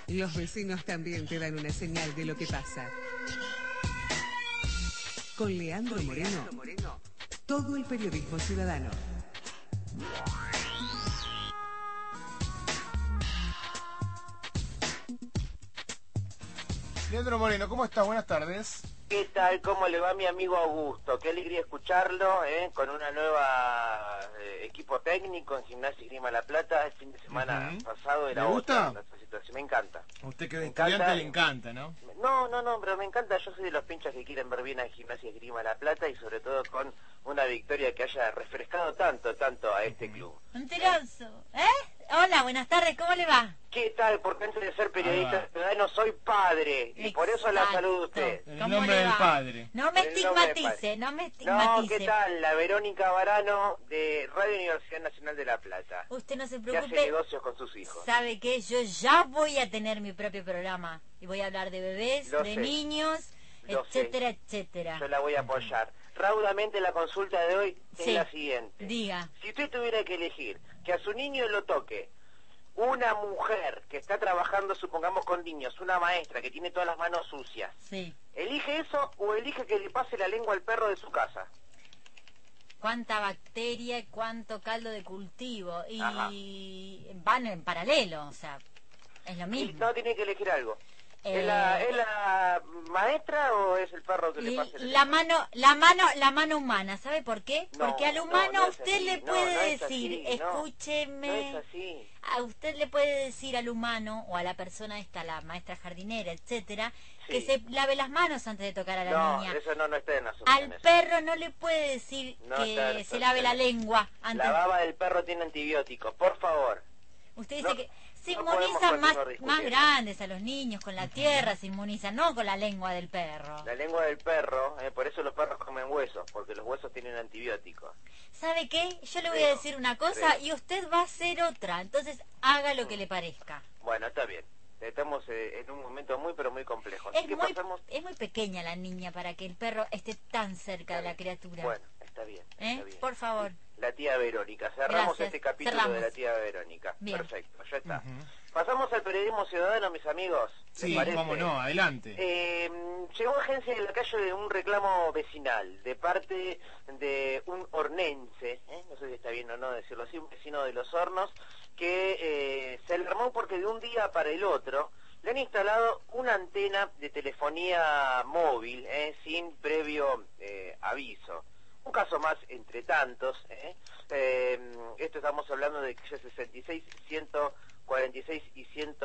Los vecinos también te dan una señal de lo que pasa. Con Leandro Moreno, todo el periodismo ciudadano. Leandro Moreno, ¿cómo estás? Buenas tardes. ¿Qué tal? ¿Cómo le va mi amigo Augusto? Qué alegría escucharlo, con una nueva equipo técnico en Gimnasia y Esgrima La Plata. El fin de semana pasado era ¿Le gusta? otra situación. Me encanta. A usted que es Me estudiante encanta. le encanta, ¿no? No, pero me encanta. Yo soy de los pinchas que quieren ver bien a Gimnasia y Esgrima La Plata y sobre todo con una victoria que haya refrescado tanto a este club. Mentiroso, Hola, buenas tardes, ¿cómo le va? ¿Qué tal? Porque antes de ser periodista ciudadano soy padre y por eso la saludo a usted. En el nombre del padre. No me estigmatice, no me estigmatice. No, ¿qué tal? La Verónica Varano de Radio Universidad Nacional de La Plata. Usted no se Que preocupe. hace negocios con sus hijos. ¿Sabe qué? Yo ya voy a tener mi propio programa. Y voy a hablar de bebés, Lo de sé. niños, Lo etcétera, sé. etcétera. Yo la voy a apoyar. Raudamente la consulta de hoy es la siguiente. Diga. Si usted tuviera que elegir que a su niño lo toque una mujer que está trabajando, supongamos, con niños, una maestra que tiene todas las manos sucias, Sí. ¿elige eso o elige que le pase la lengua al perro de su casa? Cuánta bacteria y cuánto caldo de cultivo. Y Ajá. van en paralelo, o sea, es lo Y mismo. no, tiene que elegir algo. ¿Es la maestra o es el perro que le pase La mano humana, ¿sabe por qué? No, Porque al no, humano no a es usted así, le no, puede no es decir, así, no, escúcheme, no es así. a usted le puede decir al humano o a la persona esta, la maestra jardinera, etcétera, Sí. que se lave las manos antes de tocar a la No, niña. eso no está en las Al opciones. perro no le puede decir No está en que las se lave la opciones. lengua antes. La baba del perro tiene antibióticos, por favor. Usted dice No, que se no podemos inmunizan más continuar discutiendo. grandes a los niños, con la tierra se inmunizan, no con la lengua del perro. La lengua del perro, por eso los perros comen huesos, porque los huesos tienen antibióticos. ¿Sabe qué? Yo le voy Creo, a decir una cosa y usted va a hacer otra. Entonces haga lo que le parezca. Bueno, está bien. Estamos en un momento muy, pero muy complejo. Así Es que pasamos... muy pequeña la niña para que el perro esté tan cerca de la criatura. Bueno, está bien. Está bien. Por favor. La tía Verónica. Cerramos Gracias. este capítulo Cerramos. de la tía Verónica. Bien. Perfecto, ya está. Pasamos al periodismo ciudadano, mis amigos. ¿Les Sí, parece? cómo no, adelante. Llegó agencia de la calle de un reclamo vecinal de parte de un hornense, no sé si está bien o no decirlo así, un vecino de Los Hornos, que se alarmó porque de un día para el otro le han instalado una antena de telefonía móvil sin previo aviso. Un caso más entre tantos, esto estamos hablando de calle 66, 146 y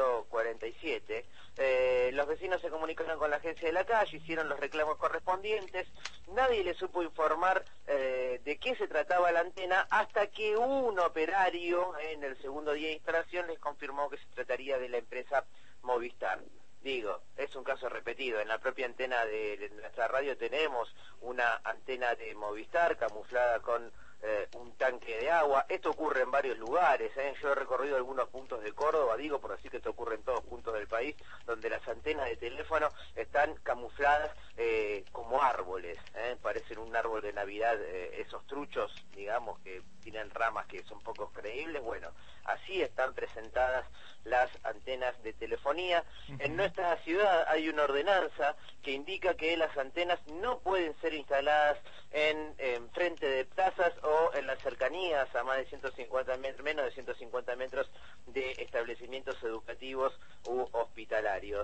147. Los vecinos se comunicaron con la agencia de la calle, hicieron los reclamos correspondientes, nadie les supo informar de qué se trataba la antena hasta que un operario en el segundo día de instalación les confirmó que se trataría de la empresa Movistar. Digo, es un caso repetido. En la propia antena de nuestra radio tenemos una antena de Movistar camuflada con un tanque de agua. Esto ocurre en varios lugares. Yo he recorrido algunos puntos de Córdoba, digo, por así que esto ocurre en todos puntos del país, donde las antenas de teléfono están camufladas como árboles. Parecen un árbol de Navidad, esos truchos, digamos, que tienen ramas que son poco creíbles. Bueno, así están presentadas las antenas de telefonía. En nuestra ciudad hay una ordenanza que indica que las antenas no pueden ser instaladas en frente de plazas o en las cercanías a más de 150 metros, menos de 150 metros de establecimientos educativos u hospitalarios.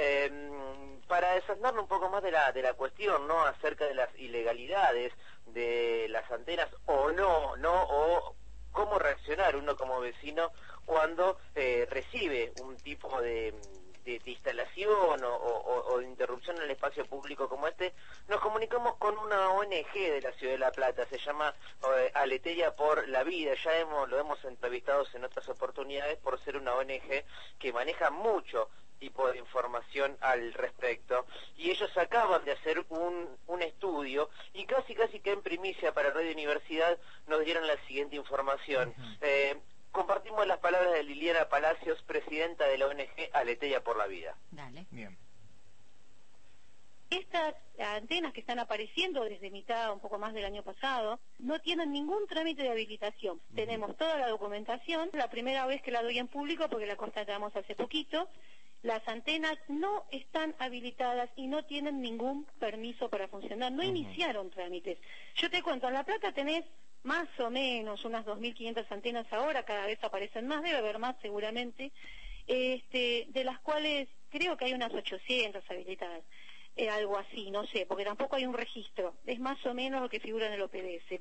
Para desasnarnos un poco más de la cuestión, ¿no?, acerca de las ilegalidades de las antenas o cómo reaccionar uno como vecino cuando recibe un tipo de instalación o de interrupción en el espacio público como este. Nos comunicamos con una ONG de la Ciudad de La Plata, se llama Aleteia por la Vida. Ya lo hemos entrevistado en otras oportunidades por ser una ONG que maneja mucho tipo de información al respecto, y ellos acaban de hacer un estudio y casi que en primicia para Radio Universidad nos dieron la siguiente información. Compartimos las palabras de Liliana Palacios, presidenta de la ONG Aleteia por la Vida. Dale. Bien. Estas antenas que están apareciendo desde mitad, un poco más del año pasado, no tienen ningún trámite de habilitación. Tenemos toda la documentación, la primera vez que la doy en público porque la constatamos hace poquito, las antenas no están habilitadas y no tienen ningún permiso para funcionar, no iniciaron trámites. Yo te cuento, en La Plata tenés más o menos unas 2.500 antenas ahora, cada vez aparecen más, debe haber más seguramente, de las cuales creo que hay unas 800 habilitadas, algo así, no sé, porque tampoco hay un registro, es más o menos lo que figura en el OPDS.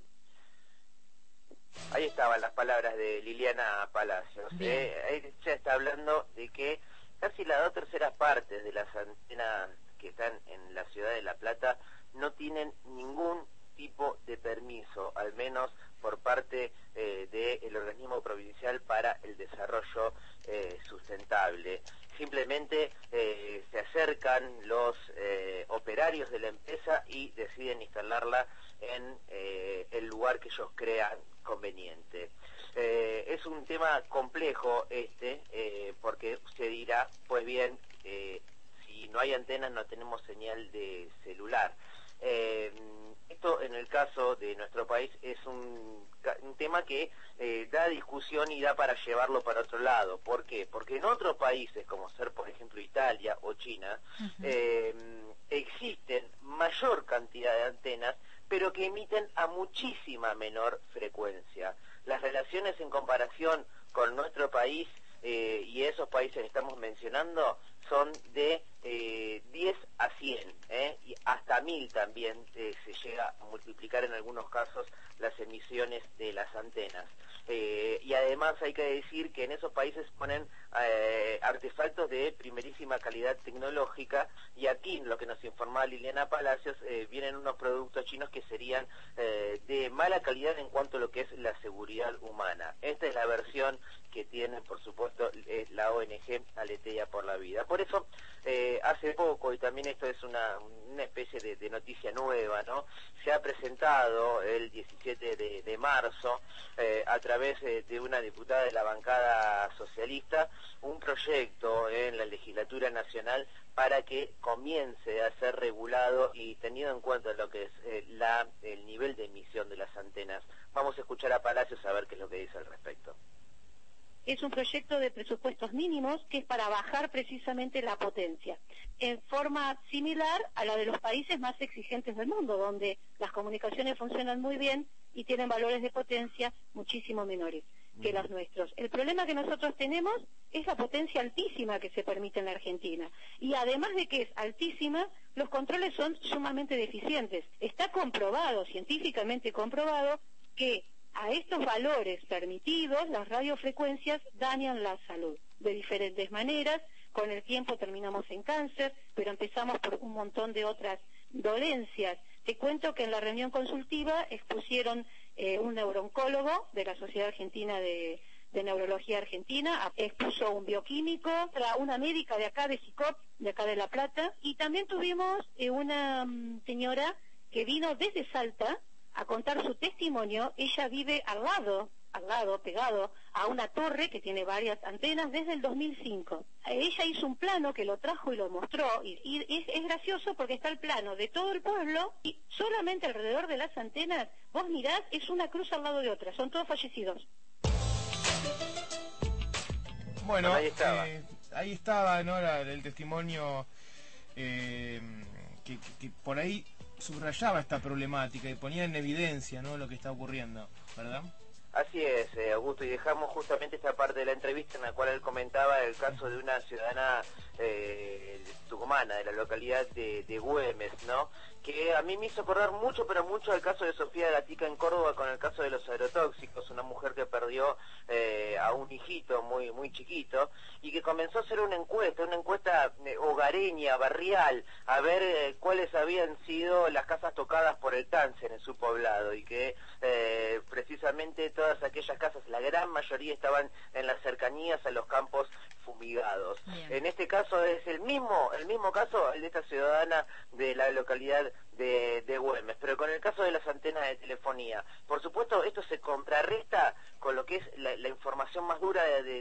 Ahí estaban las palabras de Liliana Palacios. Ella está hablando de que casi las 2/3 partes de las antenas que están en la ciudad de La Plata no tienen ningún tipo de permiso, al menos por parte del organismo provincial para el desarrollo sustentable. Simplemente se acercan los operarios de la empresa y deciden instalarla en el lugar que ellos crean conveniente. Es un tema complejo porque se dirá, pues bien, si no hay antenas no tenemos señal de celular. Esto en el caso de nuestro país es un tema que da discusión y da para llevarlo para otro lado. ¿Por qué? Porque en otros países, como ser por ejemplo Italia o China, existen mayor cantidad de antenas, pero que emiten a muchísima menor frecuencia. Las relaciones en comparación con nuestro país y esos países que estamos mencionando son de 10 a 100, y hasta 1000 también se llega a multiplicar en algunos casos las emisiones de las antenas. Y además hay que decir que en esos países ponen artefactos de primerísima calidad tecnológica, y aquí, lo que nos informaba Liliana Palacios, vienen unos productos chinos que serían de mala calidad en cuanto a lo que es la seguridad humana. Esta es la versión que tiene, por supuesto, la ONG Aletea por la Vida. Por eso, hace poco, y también esto es una especie de noticia nueva, ¿no? Se ha presentado el 17 de marzo, a través de una diputada de la bancada socialista, un proyecto en la legislatura nacional para que comience a ser regulado y tenido en cuenta lo que es el nivel de emisión de las antenas. Vamos a escuchar a Palacios a ver qué es lo que dice al respecto. Es un proyecto de presupuestos mínimos que es para bajar precisamente la potencia, en forma similar a la de los países más exigentes del mundo, donde las comunicaciones funcionan muy bien y tienen valores de potencia muchísimo menores que los nuestros. El problema que nosotros tenemos es la potencia altísima que se permite en la Argentina. Y además de que es altísima, los controles son sumamente deficientes. Está comprobado, científicamente comprobado, que a estos valores permitidos, las radiofrecuencias dañan la salud de diferentes maneras. Con el tiempo terminamos en cáncer, pero empezamos por un montón de otras dolencias. Te cuento que en la reunión consultiva expusieron un neurooncólogo de la Sociedad Argentina de Neurología Argentina, expuso un bioquímico, una médica de acá, de SICOP, de acá de La Plata, y también tuvimos una señora que vino desde Salta a contar su testimonio. Ella vive al lado, pegado a una torre que tiene varias antenas desde el 2005. Ella hizo un plano que lo trajo y lo mostró, y es gracioso porque está el plano de todo el pueblo y solamente alrededor de las antenas, vos mirás, es una cruz al lado de otra, son todos fallecidos. Bueno, ahí estaba, ¿no? El testimonio que por ahí subrayaba esta problemática y ponía en evidencia, ¿no?, lo que está ocurriendo, ¿verdad? Así es, Augusto, y dejamos justamente esta parte de la entrevista en la cual él comentaba el caso de una ciudadana tucumana, de la localidad de Güemes, ¿no?, que a mí me hizo acordar mucho, pero mucho al caso de Sofía Gatica en Córdoba con el caso de los agrotóxicos, una mujer que perdió a un hijito muy muy chiquito y que comenzó a hacer una encuesta hogareña, barrial, a ver cuáles habían sido las casas tocadas por el cáncer en su poblado, y que precisamente todas aquellas casas, la gran mayoría, estaban en las cercanías a los campos fumigados. Bien. En este caso es el mismo caso, el de esta ciudadana de la localidad de Güemes, pero con el caso de las antenas de telefonía. Por supuesto, esto se contrarresta con lo que es la información más dura del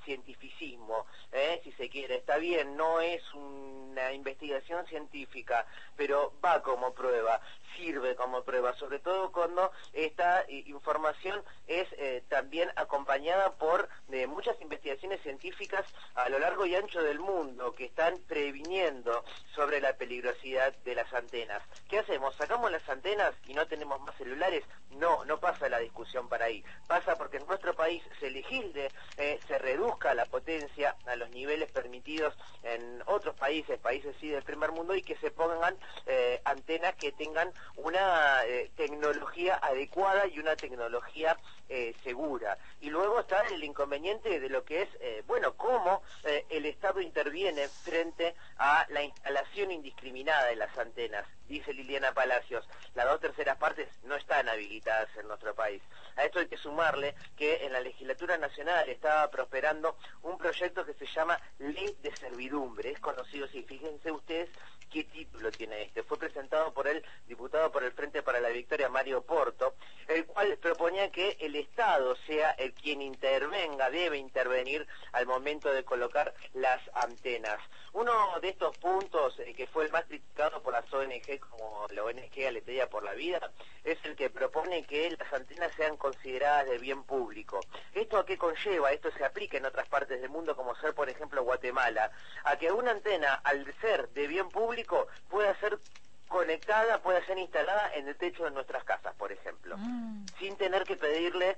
cientificismo, si se quiere. Está bien, no es una investigación científica, pero va como prueba, sirve como prueba, sobre todo cuando esta información es también acompañada por muchas investigaciones científicas a lo largo y ancho del mundo que están previniendo sobre la peligrosidad de las antenas. ¿Qué hacemos? ¿Sacamos las antenas y no tenemos más celulares? No, no pasa la discusión para ahí. Pasa porque en nuestro país se legisle, se reduzca la potencia a los niveles permitidos en otros países, países sí del primer mundo, y que se pongan antenas que tengan una tecnología adecuada y una tecnología segura. Y luego está el inconveniente de lo que es, cómo el Estado interviene frente a la instalación indiscriminada de las antenas. Dice Liliana Palacios, las 2/3 partes no están habilitadas en nuestro país. A esto hay que sumarle que en la legislatura nacional estaba prosperando un proyecto que se llama Ley de Servidumbre. Es conocido, sí, fíjense ustedes qué título tiene este. Fue presentado por el diputado por el Frente para la Victoria, Mario Porto, el cual proponía que el Estado sea el quien intervenga, debe intervenir al momento de colocar las antenas. Uno de estos puntos, que fue el más criticado por las ONG, como la ONG Aleteia por la Vida, es el que propone que las antenas sean consideradas de bien público. ¿Esto a qué conlleva? Esto se aplica en otras partes del mundo, como ser, por ejemplo, Guatemala, a que una antena, al ser de bien público, pueda ser conectada, pueda ser instalada en el techo de nuestras casas, por ejemplo, sin tener que pedirle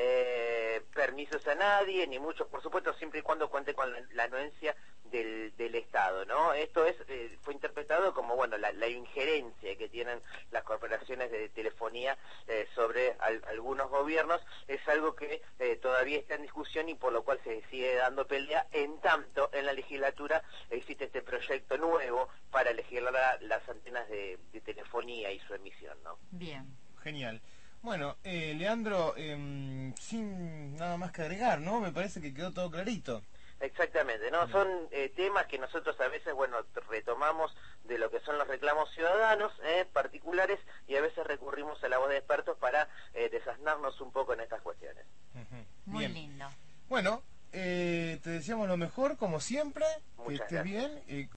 permisos a nadie, ni mucho, por supuesto, siempre y cuando cuente con la anuencia del Estado, ¿no? Esto fue interpretado como, la injerencia que tienen las corporaciones de telefonía sobre algunos gobiernos. Es algo que todavía está en discusión y por lo cual se sigue dando pelea. En tanto, en la legislatura existe este proyecto nuevo para legislar las antenas de telefonía y su emisión, ¿no? Bien. Genial. Bueno, Leandro, sin nada más que agregar, ¿no? Me parece que quedó todo clarito. Exactamente, ¿no? Son temas que nosotros a veces, retomamos de lo que son los reclamos ciudadanos particulares, y a veces recurrimos a la voz de expertos para desasnarnos un poco en estas cuestiones. Muy Bien. lindo. Bueno, te deseamos lo mejor, como siempre. Muchas que estés gracias. bien.